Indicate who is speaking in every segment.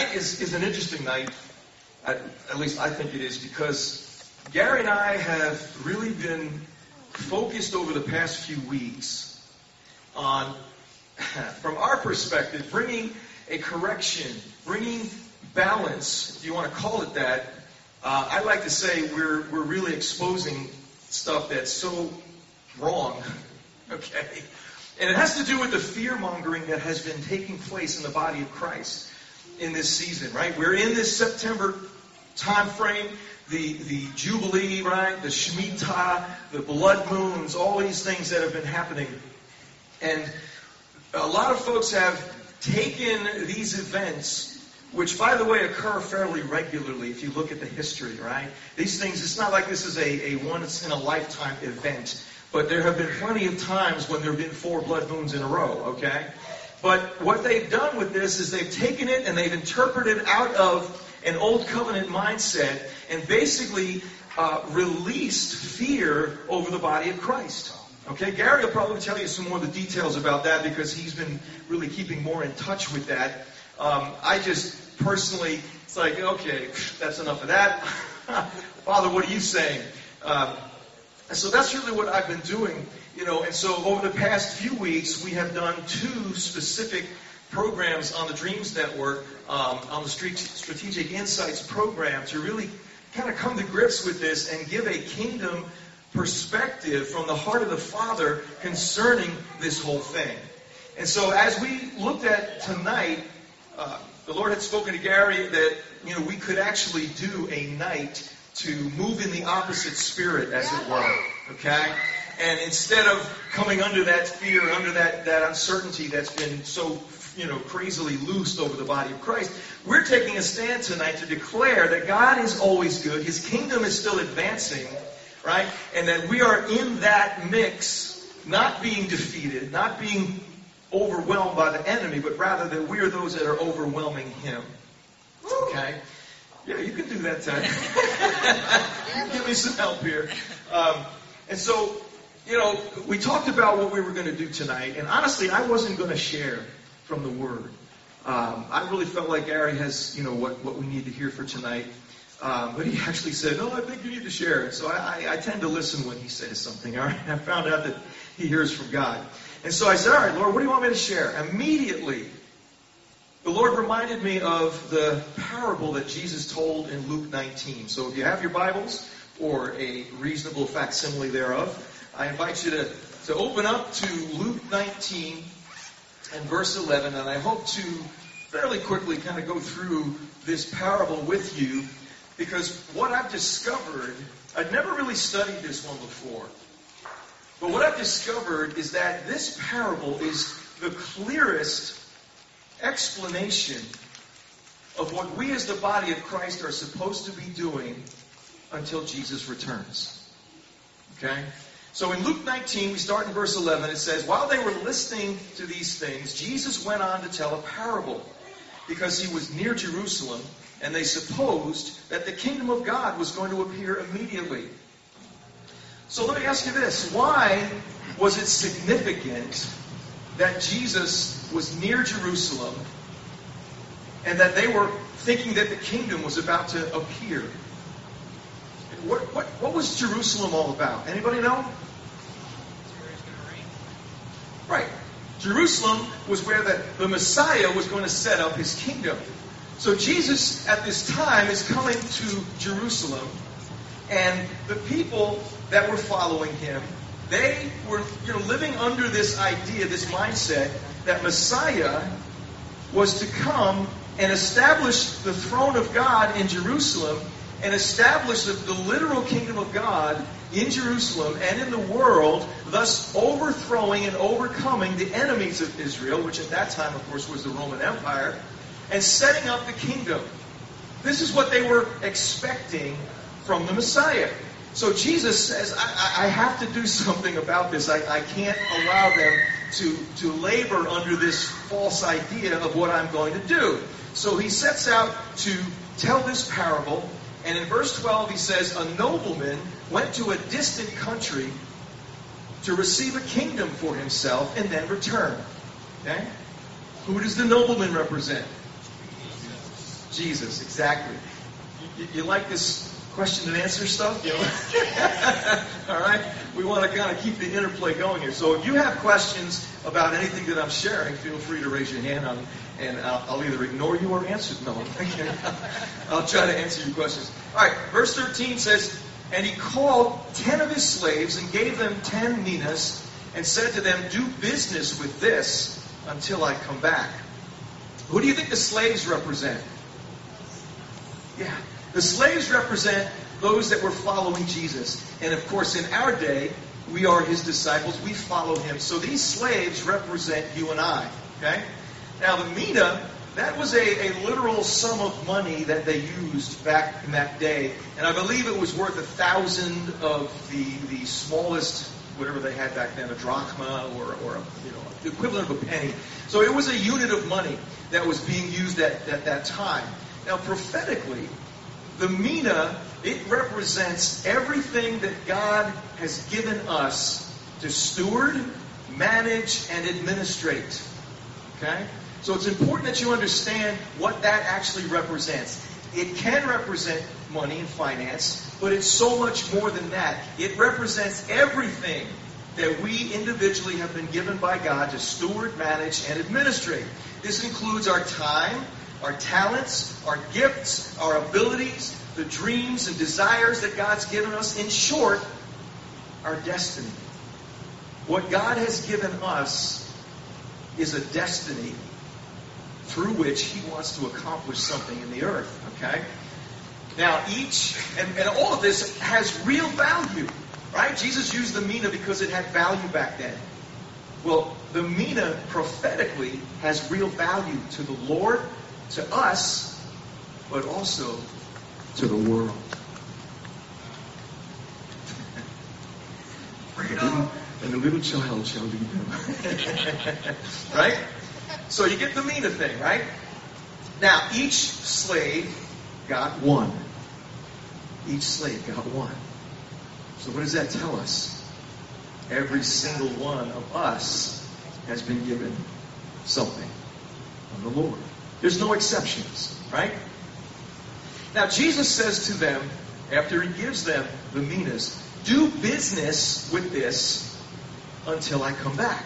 Speaker 1: tonight is an interesting night. At least I think it is, because Gary and I have really been focused over the past few weeks on, from our perspective, bringing a correction, bringing balance, if you want to call it that. I like to say we're really exposing stuff that's so wrong, okay? And it has to do with the fear-mongering that has been taking place in the body of Christ in this season, right? We're in this September time frame, the Jubilee, right? The Shemitah, the blood moons, all these things that have been happening. And a lot of folks have taken these events, which, by the way, occur fairly regularly if you look at the history, right? These things, it's not like this is a once-in-a-lifetime event, but there have been plenty of times when there have been 4 blood moons in a row, okay? But what they've done with this is they've taken it and they've interpreted out of an old covenant mindset and basically released fear over the body of Christ. Okay, Gary will probably tell you some more of the details about that because he's been really keeping more in touch with that. I just personally, it's like, okay, that's enough of that. Father, what are you saying? And so that's really what I've been doing, you know. And so over the past few weeks, we have done 2 specific programs on the Dreams Network, on the Strategic Insights program, to really kind of come to grips with this and give a kingdom perspective from the heart of the Father concerning this whole thing. And so as we looked at tonight, the Lord had spoken to Gary that, you know, we could actually do a night to move in the opposite spirit, as it were, okay? And instead of coming under that fear, under that uncertainty that's been so, you know, crazily loosed over the body of Christ, we're taking a stand tonight to declare that God is always good, His kingdom is still advancing, right? And that we are in that mix, not being defeated, not being overwhelmed by the enemy, but rather that we are those that are overwhelming him. Okay? Yeah, you can do that, Ted. You can give me some help here. And so, you know, we talked about what we were going to do tonight, and honestly, I wasn't going to share from the Word. I really felt like Gary has, you know, what we need to hear for tonight. But he actually said, no, I think you need to share it. So I tend to listen when he says something. All right? I found out that he hears from God. And so I said, all right, Lord, what do you want me to share? Immediately, the Lord reminded me of the parable that Jesus told in Luke 19. So if you have your Bibles, or a reasonable facsimile thereof, I invite you to open up to Luke 19 and verse 11. And I hope to fairly quickly kind of go through this parable with you, because what I've discovered, I'd never really studied this one before, but what I've discovered is that this parable is the clearest explanation of what we as the body of Christ are supposed to be doing until Jesus returns. Okay? So in Luke 19, we start in verse 11. It says, while they were listening to these things, Jesus went on to tell a parable, because he was near Jerusalem, and they supposed that the kingdom of God was going to appear immediately. So let me ask you this. Why was it significant that Jesus was near Jerusalem and that they were thinking that the kingdom was about to appear? What was Jerusalem all about? Anybody know? Right. Jerusalem was where the Messiah was going to set up his kingdom. So Jesus, at this time, is coming to Jerusalem, and the people that were following him, they were, living under this idea, this mindset, that Messiah was to come and establish the throne of God in Jerusalem, and establish the literal kingdom of God in Jerusalem and in the world, thus overthrowing and overcoming the enemies of Israel, which at that time, of course, was the Roman Empire, and setting up the kingdom. This is what they were expecting from the Messiah. So Jesus says, I have to do something about this. I can't allow them to labor under this false idea of what I'm going to do. So he sets out to tell this parable. And in verse 12 he says, a nobleman went to a distant country to receive a kingdom for himself and then return. Okay? Who does the nobleman represent? Jesus, exactly. You like this question and answer stuff? You know? All right? We want to kind of keep the interplay going here. So if you have questions about anything that I'm sharing, feel free to raise your hand, and I'll either ignore you or answer them. No, I'll try to answer your questions. All right, verse 13 says, "And he called 10 of his slaves and gave them 10 minas and said to them, 'Do business with this until I come back.'" Who do you think the slaves represent? Yeah. The slaves represent those that were following Jesus. And of course, in our day, we are his disciples. We follow him. So these slaves represent you and I. Okay? Now, the mina, that was a literal sum of money that they used back in that day. And I believe it was worth 1,000 of the smallest, whatever they had back then, a drachma or the equivalent of a penny. So it was a unit of money that was being used at that time. Now, prophetically, the mina, it represents everything that God has given us to steward, manage, and administrate. Okay? So it's important that you understand what that actually represents. It can represent money and finance, but it's so much more than that. It represents everything that we individually have been given by God to steward, manage, and administrate. This includes our time, our talents, our gifts, our abilities, the dreams and desires that God's given us. In short, our destiny. What God has given us is a destiny through which he wants to accomplish something in the earth. Okay? Now, and all of this has real value. Right? Jesus used the mina because it had value back then. Well, the mina prophetically has real value to the Lord, to us, but also to the world. And the little child shall lead them. Right? So you get the mina thing, right? Now, each slave got one. Each slave got one. So what does that tell us? Every single one of us has been given something from the Lord. There's no exceptions, right? Now Jesus says to them, after he gives them the minas, "Do business with this until I come back."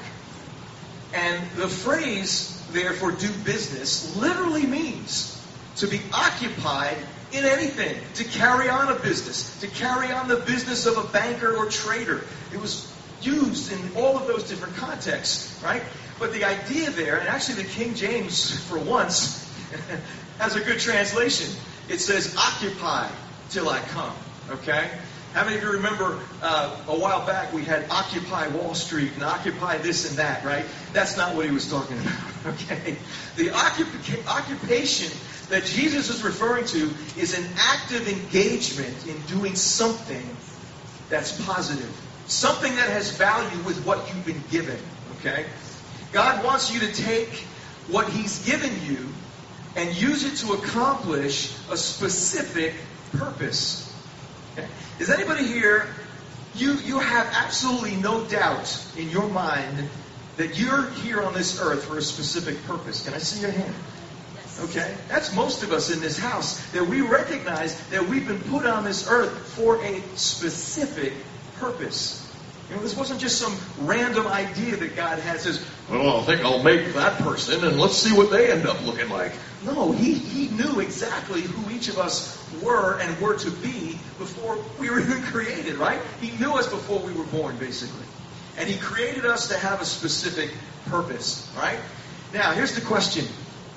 Speaker 1: And the phrase, therefore, "do business," literally means to be occupied in anything, to carry on a business, to carry on the business of a banker or trader. It was used in all of those different contexts, right? But the idea there, and actually the King James, for once, has a good translation. It says, "Occupy till I come." Okay? How many of you remember a while back we had Occupy Wall Street and Occupy this and that, right? That's not what he was talking about, okay? The occupation that Jesus is referring to is an active engagement in doing something that's positive. Something that has value with what you've been given, okay? God wants you to take what he's given you and use it to accomplish a specific purpose. Okay? Is anybody here, you have absolutely no doubt in your mind that you're here on this earth for a specific purpose? Can I see your hand? Okay? That's most of us in this house, that we recognize that we've been put on this earth for a specific purpose. You know, this wasn't just some random idea that God had, says, "Well, I think I'll make that person and let's see what they end up looking like." No, he knew exactly who each of us were and were to be before we were even created, right? He knew us before we were born, basically. And he created us to have a specific purpose, right? Now, here's the question.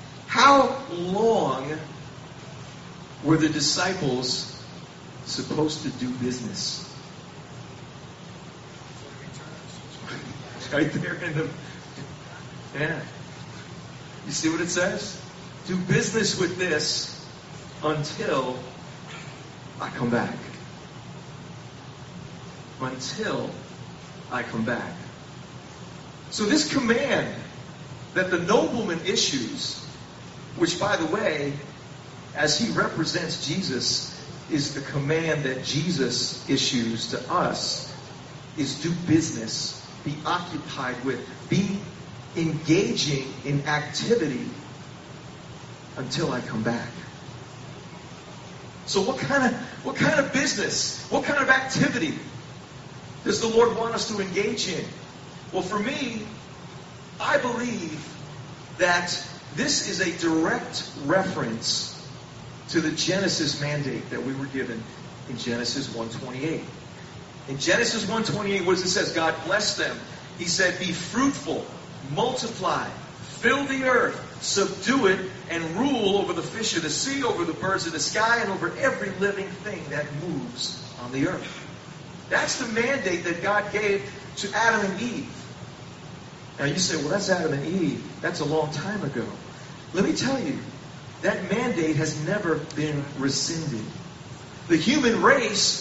Speaker 1: How long were the disciples supposed to do business? Right there in the... Yeah. You see what it says? Do business with this until I come back. Until I come back. So this command that the nobleman issues, which, by the way, as he represents Jesus, is the command that Jesus issues to us, is do business. Be occupied with. Be engaging in activity until I come back. So what kind of business, what kind of activity does the Lord want us to engage in? Well, for me, I believe that this is a direct reference to the Genesis mandate that we were given in Genesis 1:28. In Genesis 1:28, what does it say? God blessed them. He said, be fruitful, multiply, fill the earth, subdue it, and rule over the fish of the sea, over the birds of the sky, and over every living thing that moves on the earth. That's the mandate that God gave to Adam and Eve. Now you say, well, that's Adam and Eve. That's a long time ago. Let me tell you, that mandate has never been rescinded. The human race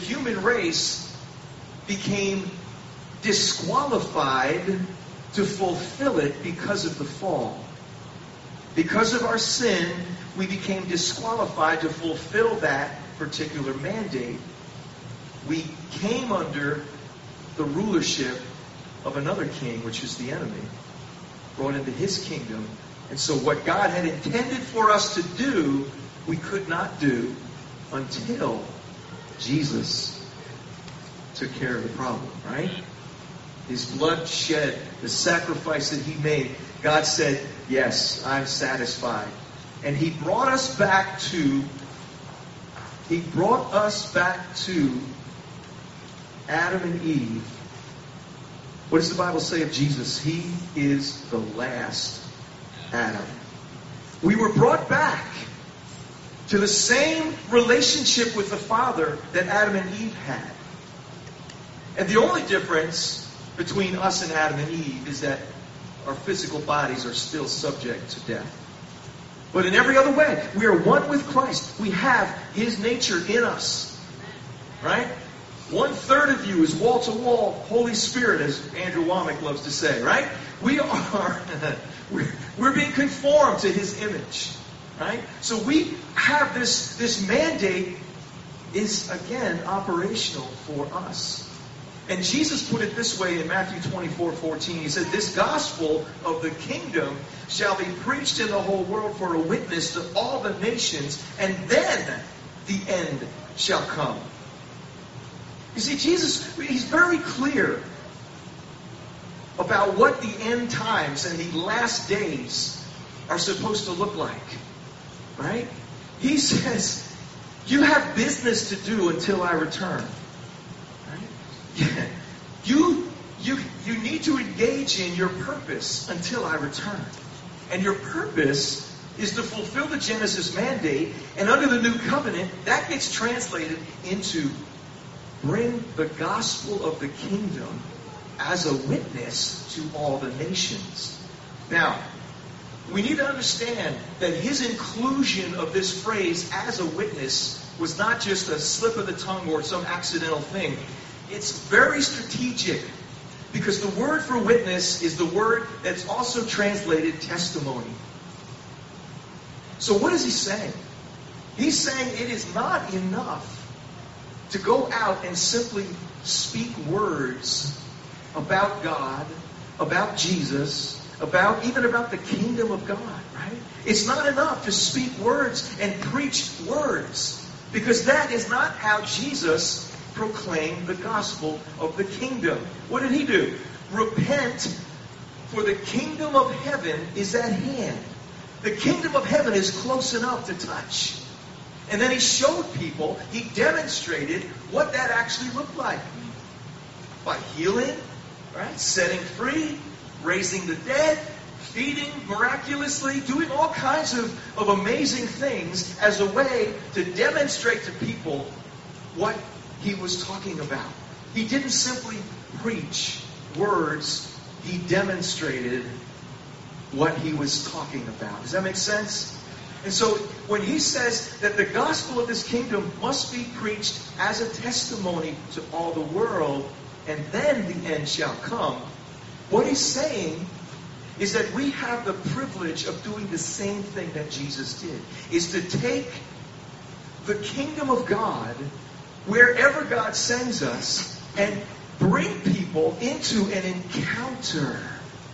Speaker 1: became disqualified to fulfill it because of the fall. Because of our sin, we became disqualified to fulfill that particular mandate. We came under the rulership of another king, which is the enemy, brought into his kingdom. And so what God had intended for us to do, we could not do until Jesus took care of the problem, right? His blood shed, the sacrifice that he made, God said, yes, I'm satisfied. And he brought us back to Adam and Eve. What does the Bible say of Jesus? He is the last Adam. We were brought back to the same relationship with the Father that Adam and Eve had. And the only difference between us and Adam and Eve is that our physical bodies are still subject to death. But in every other way, we are one with Christ. We have his nature in us. Right? 1/3 of you is wall-to-wall Holy Spirit, as Andrew Womack loves to say, right? We're being conformed to his image, right? So we have this mandate is, again, operational for us. And Jesus put it this way in Matthew 24:14. He said, this gospel of the kingdom shall be preached in the whole world for a witness to all the nations, and then the end shall come. You see, Jesus, he's very clear about what the end times and the last days are supposed to look like. Right? He says, you have business to do until I return. Right? You need to engage in your purpose until I return. And your purpose is to fulfill the Genesis mandate, and under the new covenant, that gets translated into bring the gospel of the kingdom as a witness to all the nations. Now, we need to understand that his inclusion of this phrase as a witness was not just a slip of the tongue or some accidental thing. It's very strategic, because the word for witness is the word that's also translated testimony. So what is he saying? He's saying it is not enough to go out and simply speak words about God, about Jesus, even about the kingdom of God, right? It's not enough to speak words and preach words, because that is not how Jesus proclaimed the gospel of the kingdom. What did he do? Repent, for the kingdom of heaven is at hand. The kingdom of heaven is close enough to touch. And then he showed people, he demonstrated what that actually looked like. By healing, right? Setting free, raising the dead, feeding miraculously, doing all kinds of amazing things as a way to demonstrate to people what he was talking about. He didn't simply preach words, he demonstrated what he was talking about. Does that make sense? And so when he says that the gospel of this kingdom must be preached as a testimony to all the world, and then the end shall come, what he's saying is that we have the privilege of doing the same thing that Jesus did, is to take the kingdom of God wherever God sends us and bring people into an encounter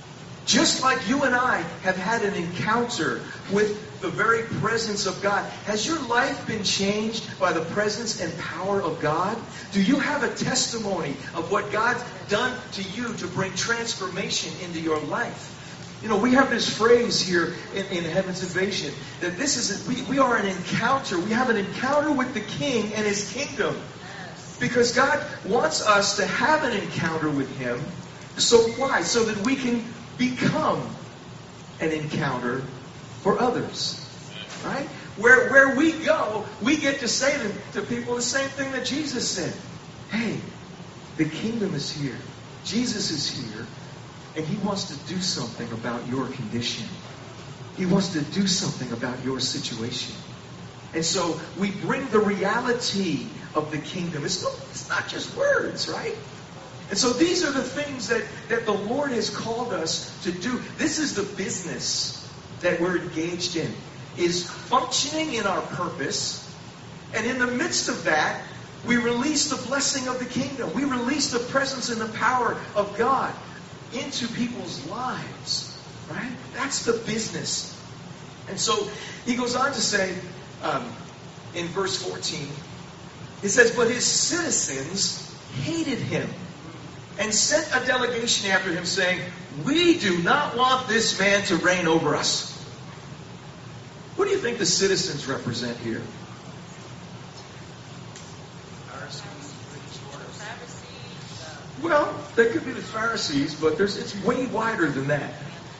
Speaker 1: Just like you and I have had an encounter with the very presence of God. Has your life been changed by the presence and power of God? Do you have a testimony of what God's done to you to bring transformation into your life? You know, we have this phrase here in Heaven's Invasion that we are an encounter. We have an encounter with the King and His kingdom. Because God wants us to have an encounter with Him. So why? So that we can become an encounter for others. Right? Where we go, we get to say to people the same thing that Jesus said. Hey, the kingdom is here. Jesus is here. And He wants to do something about your condition. He wants to do something about your situation. And so we bring the reality of the kingdom. It's not just words, right? And so these are the things that the Lord has called us to do. This is the business that we're engaged in, is functioning in our purpose. And in the midst of that, we release the blessing of the kingdom. We release the presence and the power of God into people's lives. Right? That's the business. And so he goes on to say, in verse 14, it says, but his citizens hated him and sent a delegation after him saying, we do not want this man to reign over us. What do you think the citizens represent here? Well, they could be the Pharisees, but it's way wider than that.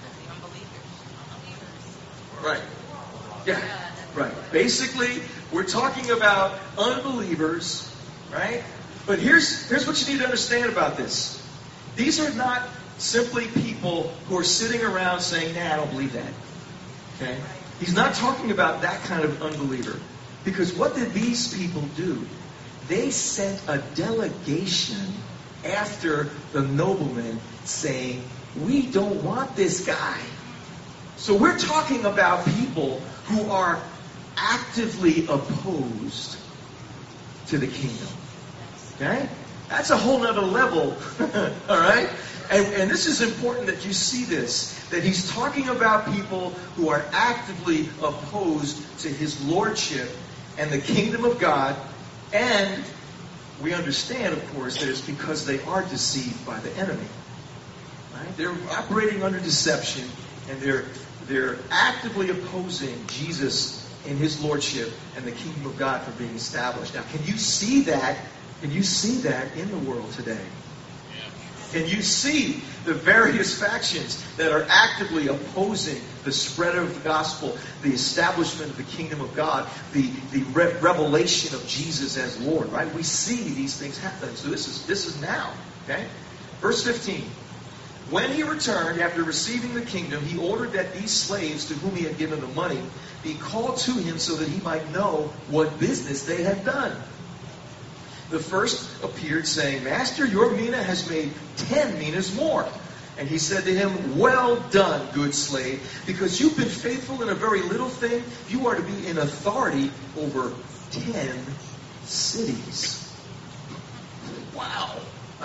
Speaker 1: Right. Yeah. Right. Basically, we're talking about unbelievers, right? But here's what you need to understand about this. These are not simply people who are sitting around saying, nah, I don't believe that. Okay? He's not talking about that kind of unbeliever. Because what did these people do? They sent a delegation after the nobleman saying, we don't want this guy. So we're talking about people who are actively opposed to the kingdom. Okay? That's a whole nother level. All right? And this is important that you see this. That he's talking about people who are actively opposed to his lordship and the kingdom of God. And we understand, of course, that it's because they are deceived by the enemy. Right? They're operating under deception, and they're actively opposing Jesus in his lordship and the kingdom of God for being established. Now, can you see that? Can you see that in the world today? Can you see the various factions that are actively opposing the spread of the gospel, the establishment of the kingdom of God, the revelation of Jesus as Lord, right? We see these things happening. So this is now, okay? Verse 15. When he returned after receiving the kingdom, he ordered that these slaves to whom he had given the money be called to him so that he might know what business they had done. The first appeared, saying, Master, your mina has made 10 minas more. And he said to him, well done, good slave, because you've been faithful in a very little thing, you are to be in authority over 10 cities. Wow.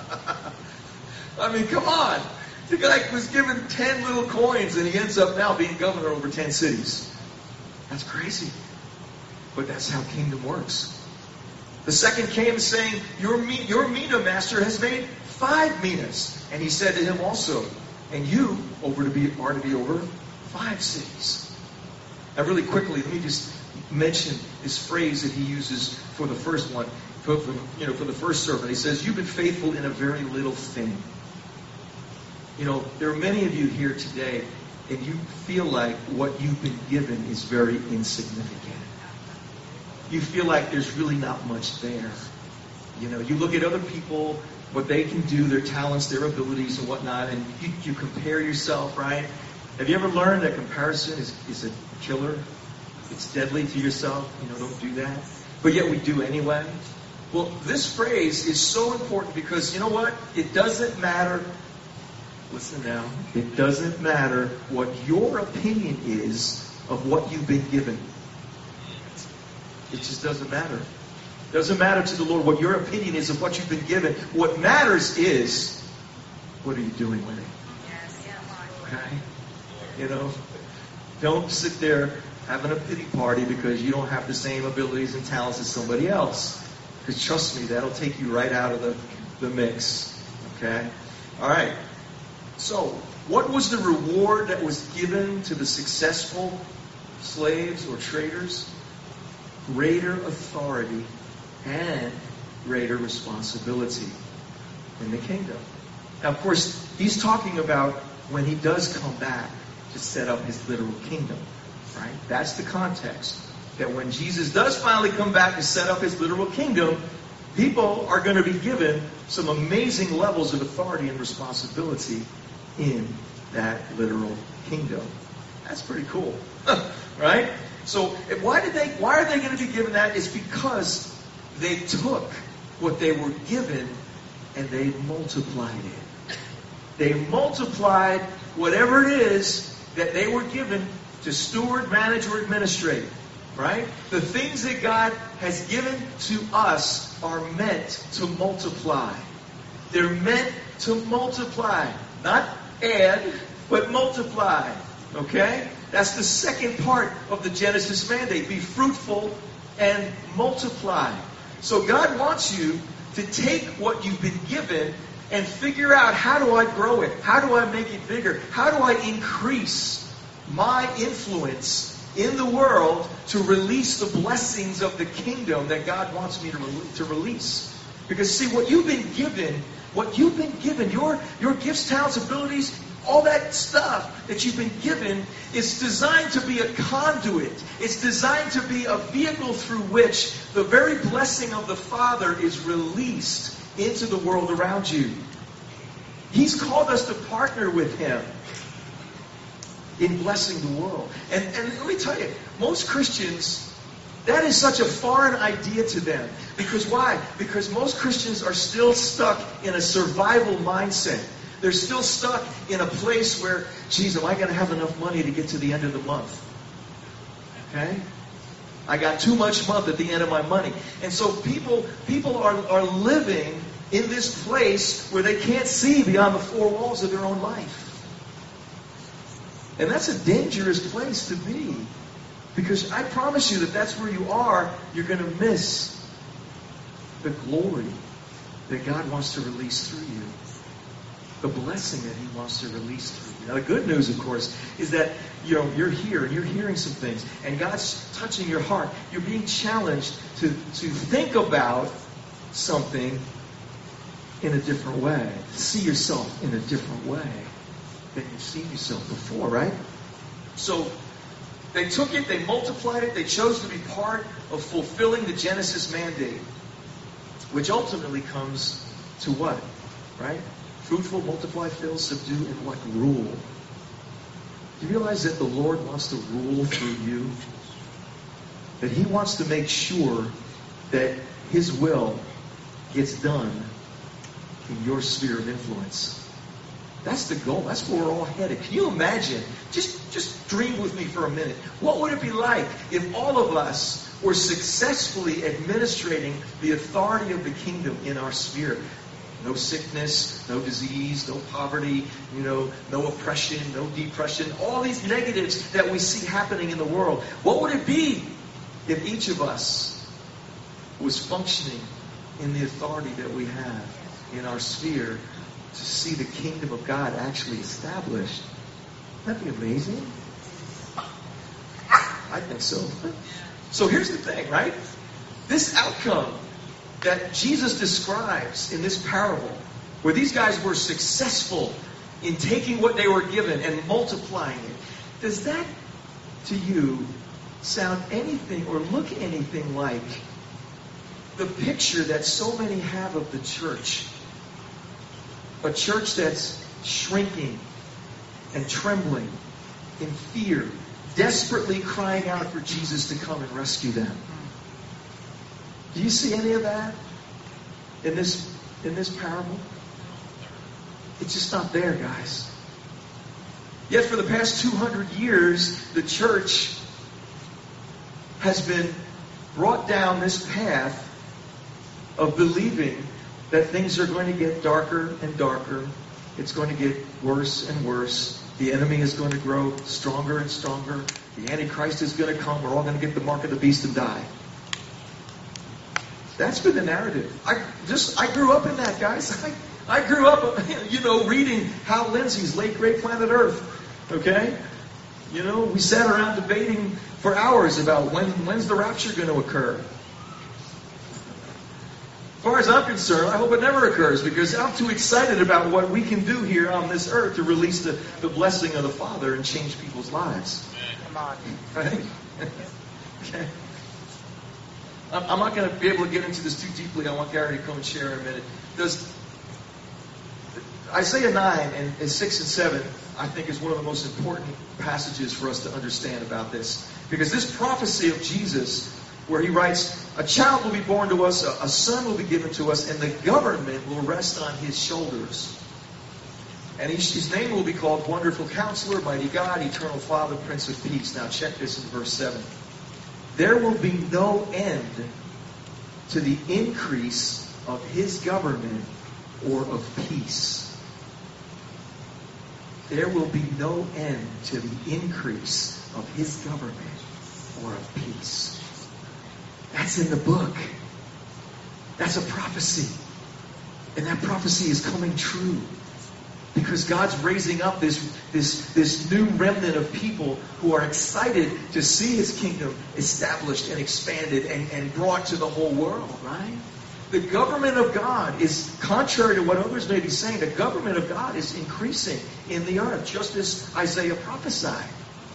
Speaker 1: I mean, come on. The guy was given 10 little coins, and he ends up now being governor over 10 cities. That's crazy. But that's how kingdom works. The second came saying, your mina, master, has made 5 minas. And he said to him also, and you are to be over 5 cities. Now really quickly, let me just mention this phrase that he uses for the first one, for the first servant. He says, you've been faithful in a very little thing. You know, there are many of you here today, and you feel like what you've been given is very insignificant. You feel like there's really not much there. You know, you look at other people, what they can do, their talents, their abilities and whatnot, and you compare yourself, right? Have you ever learned that comparison is a killer? It's deadly to yourself. You know, don't do that. But yet we do anyway. Well, this phrase is so important because, you know what? It doesn't matter. Listen now. It doesn't matter what your opinion is of what you've been given. It just doesn't matter. It doesn't matter to the Lord what your opinion is of what you've been given. What matters is, what are you doing with it? Okay? You know, don't sit there having a pity party because you don't have the same abilities and talents as somebody else. Because trust me, that'll take you right out of the mix. Okay? All right. So, what was the reward that was given to the successful slaves or traders? Greater authority and greater responsibility in the kingdom. Now, of course, he's talking about when he does come back to set up his literal kingdom, right? That's the context. That when Jesus does finally come back to set up his literal kingdom, people are going to be given some amazing levels of authority and responsibility in that literal kingdom. That's pretty cool, right? So why are they going to be given that? It's because they took what they were given and they multiplied it. They multiplied whatever it is that they were given to steward, manage, or administrate. Right? The things that God has given to us are meant to multiply. They're meant to multiply. Not add, but multiply. Okay? That's the second part of the Genesis mandate. Be fruitful and multiply. So God wants you to take what you've been given and figure out, how do I grow it? How do I make it bigger? How do I increase my influence in the world to release the blessings of the kingdom that God wants me to release? Because see, what you've been given, your gifts, talents, abilities, all that stuff that you've been given is designed to be a conduit. It's designed to be a vehicle through which the very blessing of the Father is released into the world around you. He's called us to partner with Him in blessing the world. And let me tell you, most Christians, that is such a foreign idea to them. Because why? Because most Christians are still stuck in a survival mindset. They're still stuck in a place where, geez, am I going to have enough money to get to the end of the month? Okay? I got too much month at the end of my money. And so people are living in this place where they can't see beyond the four walls of their own life. And that's a dangerous place to be. Because I promise you that that's where you are, you're going to miss the glory that God wants to release through you. The blessing that He wants to release through you. Now, the good news, of course, is that you're here and you're hearing some things, and God's touching your heart. You're being challenged to think about something in a different way, see yourself in a different way than you've seen yourself before, right? So they took it, they multiplied it, they chose to be part of fulfilling the Genesis mandate, which ultimately comes to what? Right? Fruitful, multiply, fill, subdue, and what? Rule. Do you realize that the Lord wants to rule through you? That He wants to make sure that His will gets done in your sphere of influence. That's the goal. That's where we're all headed. Can you imagine? Just dream with me for a minute. What would it be like if all of us were successfully administrating the authority of the kingdom in our sphere? No sickness, no disease, no poverty, no oppression, no depression, all these negatives that we see happening in the world. What would it be if each of us was functioning in the authority that we have in our sphere to see the kingdom of God actually established? Wouldn't that be amazing? I think so. So here's the thing, right? This outcome that Jesus describes in this parable, where these guys were successful in taking what they were given and multiplying it, does that to you sound anything or look anything like the picture that so many have of the church? A church that's shrinking and trembling in fear, desperately crying out for Jesus to come and rescue them. Do you see any of that in this parable? It's just not there, guys. Yet for the past 200 years, the church has been brought down this path of believing that things are going to get darker and darker. It's going to get worse and worse. The enemy is going to grow stronger and stronger. The Antichrist is going to come. We're all going to get the mark of the beast and die. That's been the narrative. I grew up in that, guys. I grew up, reading Hal Lindsey's Late Great Planet Earth. Okay? We sat around debating for hours about when's the rapture going to occur. As far as I'm concerned, I hope it never occurs, because I'm too excited about what we can do here on this earth to release the blessing of the Father and change people's lives.
Speaker 2: Come on.
Speaker 1: Right? Okay. I'm not going to be able to get into this too deeply. I want Gary to come and share in a minute. Does Isaiah 9 and 6 and 7, I think, is one of the most important passages for us to understand about this. Because this prophecy of Jesus, where he writes, a child will be born to us, a son will be given to us, and the government will rest on his shoulders. And his name will be called Wonderful Counselor, Mighty God, Eternal Father, Prince of Peace. Now check this in verse 7. There will be no end to the increase of his government or of peace. There will be no end to the increase of his government or of peace. That's in the book. That's a prophecy. And that prophecy is coming true. Because God's raising up this new remnant of people who are excited to see his kingdom established and expanded and brought to the whole world, right? The government of God is, contrary to what others may be saying, the government of God is increasing in the earth, just as Isaiah prophesied.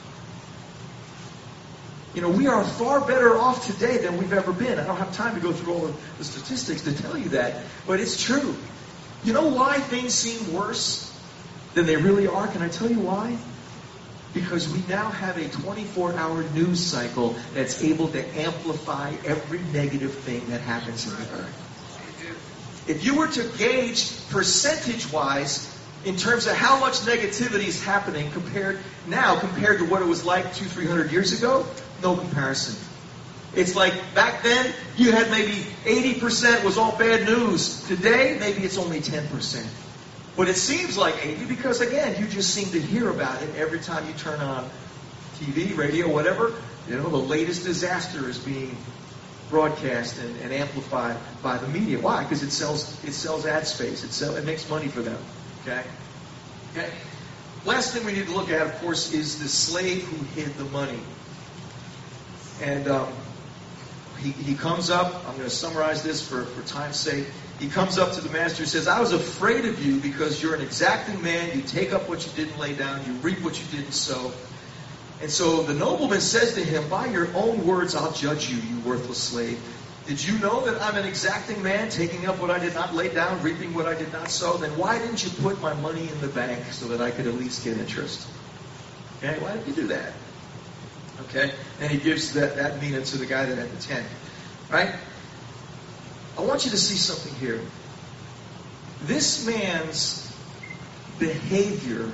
Speaker 1: We are far better off today than we've ever been. I don't have time to go through all of the statistics to tell you that, but it's true. You know why things seem worse than they really are? Can I tell you why? Because we now have a 24-hour news cycle that's able to amplify every negative thing that happens in the earth. If you were to gauge percentage-wise in terms of how much negativity is happening compared to what it was like 200-300 years ago, no comparison. It's like back then you had maybe 80% was all bad news. Today, maybe it's only 10%. But it seems like 80 because, again, you just seem to hear about it every time you turn on TV, radio, whatever. The latest disaster is being broadcast and amplified by the media. Why? Because it sells ad space. It makes money for them. Okay? Last thing we need to look at, of course, is the slave who hid the money. And he comes up. I'm going to summarize this for time's sake. He comes up to the master and says, I was afraid of you because you're an exacting man. You take up what you didn't lay down. You reap what you didn't sow. And so the nobleman says to him, by your own words, I'll judge you, you worthless slave. Did you know that I'm an exacting man, taking up what I did not lay down, reaping what I did not sow? Then why didn't you put my money in the bank so that I could at least get interest? Okay, why didn't you do that? Okay, and he gives that mina to the guy that had the 10. Right? I want you to see something here. This man's behavior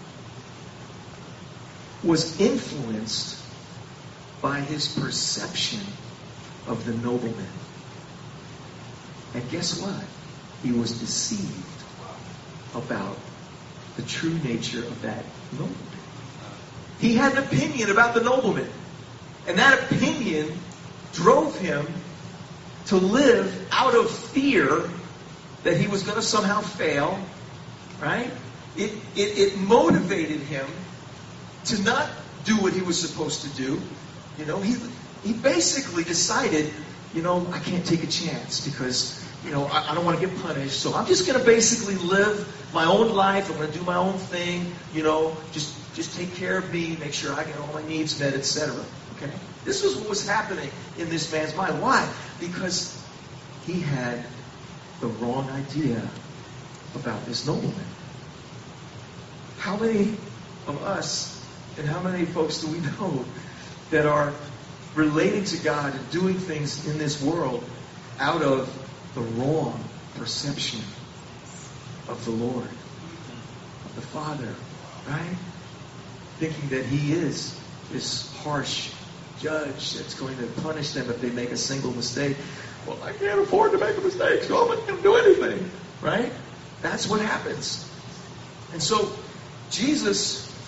Speaker 1: was influenced by his perception of the nobleman. And guess what? He was deceived about the true nature of that nobleman. He had an opinion about the nobleman. And that opinion drove him to live out of fear that he was going to somehow fail, right? It motivated him to not do what he was supposed to do. He basically decided, I can't take a chance because, I don't want to get punished. So I'm just going to basically live my own life. I'm going to do my own thing, just take care of me, make sure I get all my needs met, etc. Okay? This was what was happening in this man's mind. Why? Because he had the wrong idea about this nobleman. How many of us and how many folks do we know that are relating to God and doing things in this world out of the wrong perception of the Lord, of the Father, right? Thinking that He is this harsh judge that's going to punish them if they make a single mistake. Well, I can't afford to make a mistake, so I'm not going to do anything, right? That's what happens. And so Jesus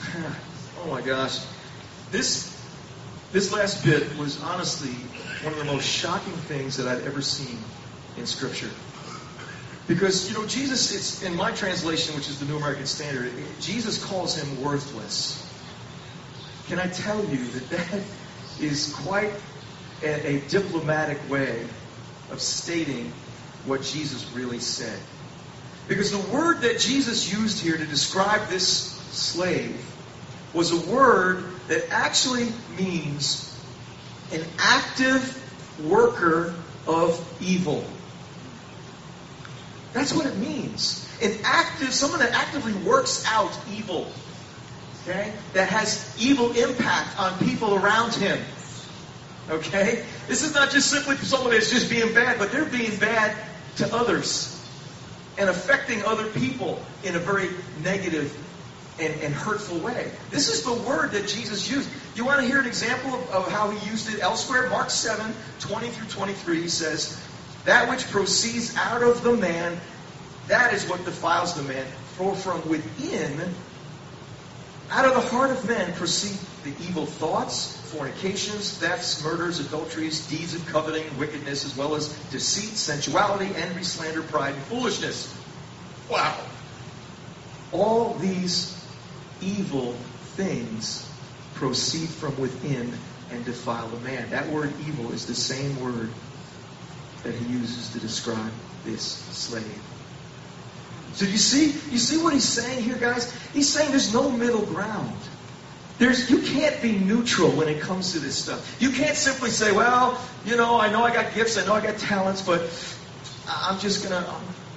Speaker 1: Oh my gosh. This last bit was honestly one of the most shocking things that I've ever seen in Scripture. Because, Jesus, it's in my translation, which is the New American Standard, Jesus calls him worthless. Can I tell you that is quite a diplomatic way of stating what Jesus really said? Because the word that Jesus used here to describe this slave was a word that actually means an active worker of evil. That's what it means. Someone that actively works out evil. Okay? That has evil impact on people around him. Okay? This is not just simply someone that's just being bad, but they're being bad to others and affecting other people in a very negative and hurtful way. This is the word that Jesus used. You want to hear an example of how he used it elsewhere? Mark 7, 20 through 23 says, "That which proceeds out of the man, that is what defiles the man. For from within, out of the heart of men proceed the evil thoughts, fornications, thefts, murders, adulteries, deeds of coveting, wickedness, as well as deceit, sensuality, envy, slander, pride, and foolishness." Wow. All these evil things proceed from within and defile the man. That word evil is the same word that he uses to describe this slave. So you see what he's saying here, guys? He's saying there's no middle ground. You can't be neutral when it comes to this stuff. You can't simply say, well, I know I got gifts, I know I got talents, but I'm just gonna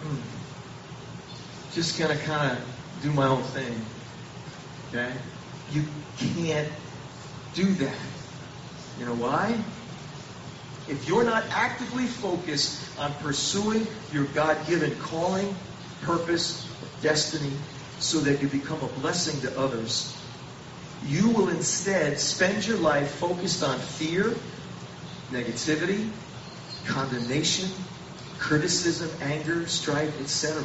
Speaker 1: kind of do my own thing. Okay? You can't do that. You know why? If you're not actively focused on pursuing your God-given calling, purpose, destiny, so that you become a blessing to others, you will instead spend your life focused on fear, negativity, condemnation, criticism, anger, strife, etc.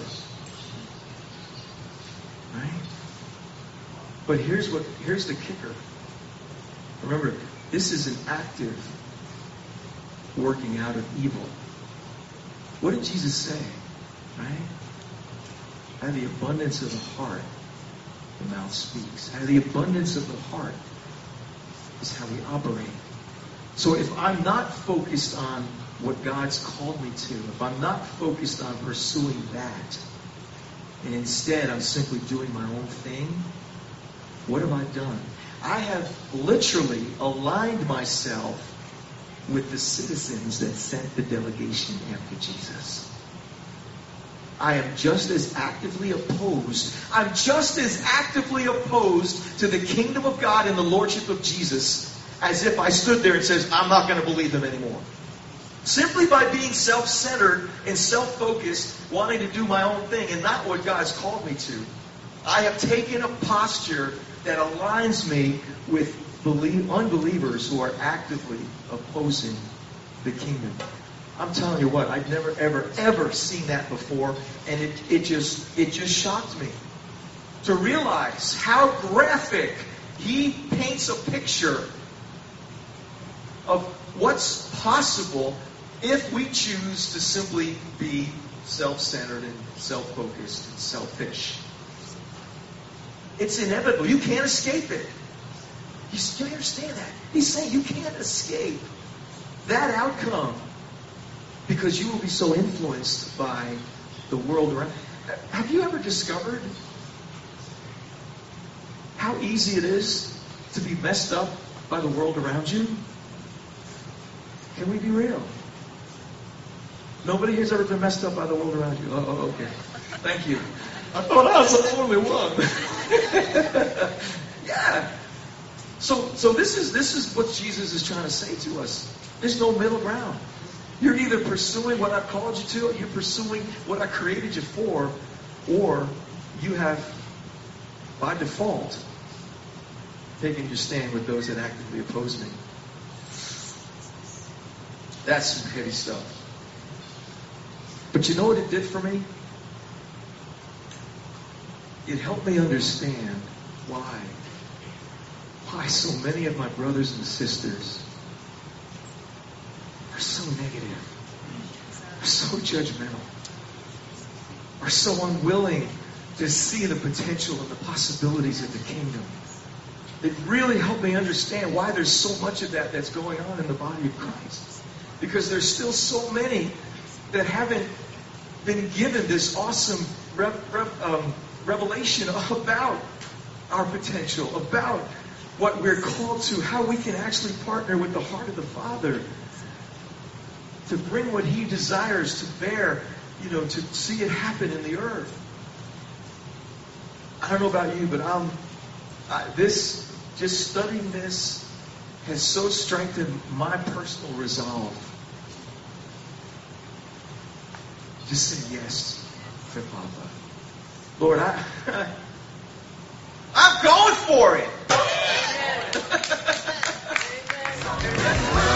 Speaker 1: Right? But here's the kicker. Remember, this is an active working out of evil. What did Jesus say? Right? Out of the abundance of the heart, the mouth speaks. Out of the abundance of the heart is how we operate. So if I'm not focused on what God's called me to, if I'm not focused on pursuing that, and instead I'm simply doing my own thing, what have I done? I have literally aligned myself with the citizens that sent the delegation after Jesus. I am just as actively opposed. I'm just as actively opposed to the kingdom of God and the lordship of Jesus as if I stood there and says, I'm not going to believe them anymore. Simply by being self-centered and self-focused, wanting to do my own thing and not what God's called me to, I have taken a posture that aligns me with unbelievers who are actively opposing the kingdom. I'm telling you what, I've never, ever seen that before, and it just shocked me to realize how graphic he paints a picture of what's possible if we choose to simply be self-centered and self-focused and selfish. It's inevitable. You can't escape it. You understand that? He's saying you can't escape that outcome because you will be so influenced by the world around. Have you ever discovered how easy it is to be messed up by the world around you? Can we be real? Nobody here's ever been messed up by the world around you. Oh, okay. Thank you. I thought I was the only one. Yeah. So this is what Jesus is trying to say to us. There's no middle ground. You're either pursuing what I've called you to, or you're pursuing what I created you for, or you have, by default, taken your stand with those that actively oppose me. That's some heavy stuff. But you know what it did for me? It helped me understand why why so many of my brothers and sisters are so negative, are so judgmental, are so unwilling to see the potential and the possibilities of the kingdom. It really helped me understand why there's so much of that that's going on in the body of Christ. Because there's still so many that haven't been given this awesome revelation about our potential, about what we're called to, how we can actually partner with the heart of the Father to bring what He desires to bear, to see it happen in the earth. I don't know about you, but just studying this has so strengthened my personal resolve to just say yes to Papa. Lord, I'm going for it.